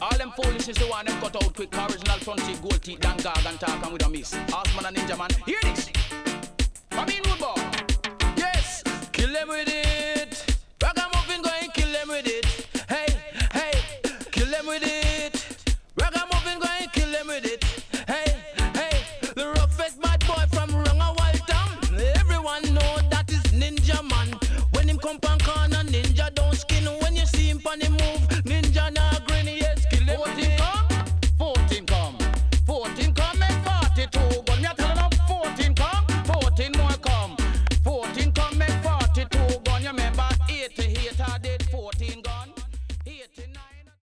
All them foolish is the one them cut out quick. Original front teeth, gold teeth, dan gag and talk and with a miss. Horseman and ninja man, hear this. Come in, rude boy.